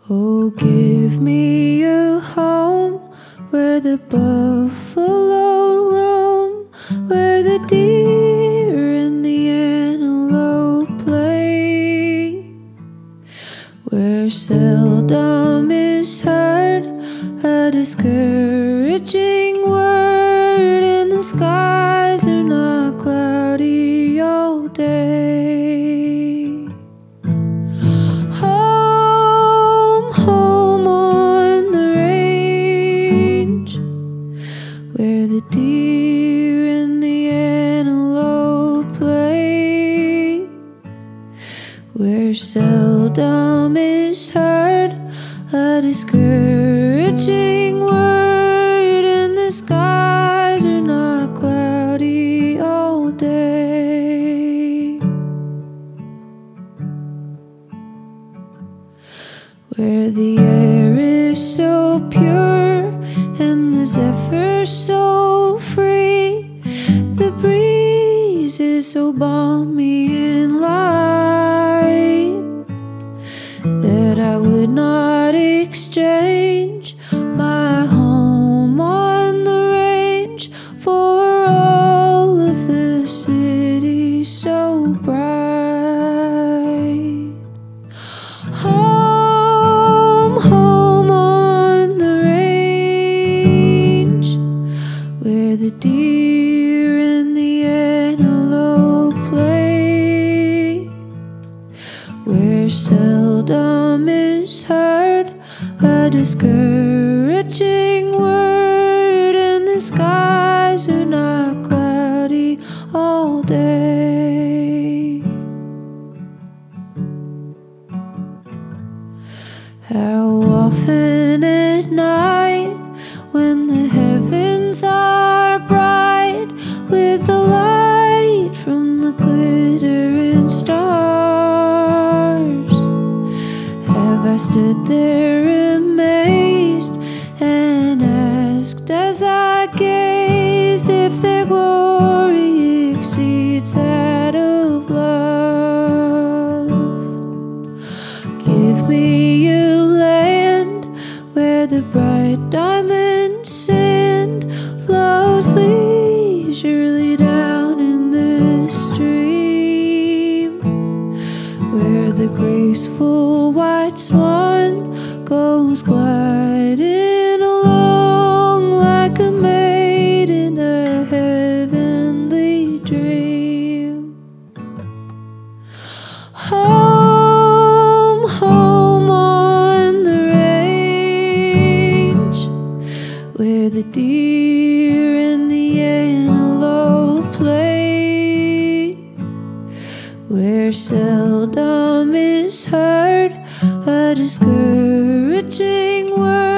Oh, give me a home where the buffalo roam, where the deer and the antelope play, where seldom is heard a discouraging word, and the skies are not cloudy all day. Home on the range, where the deer and the antelope play, where seldom is heard a discouraging word, and the skies are not cloudy all day. Where the air is so pure and the zephyr so free, the breeze is so balmy and light, that I would not exchange my home on the range for all of the city so bright. Home on the range, where the deer and the antelope play, where seldom is heard a discouraging word, and the skies are not cloudy all day. How often at night, when the heavens are bright with the light from the glittering stars, have I stood there amazed and asked as I gazed if their glory exceeds that of love. Give me a land where the bright diamond sand flows leisurely down in the stream, where the graceful white swan goes gliding along like a maid in a heavenly dream. Home on the range, where the deer and the antelope play, where seldom is heard a discouraging word,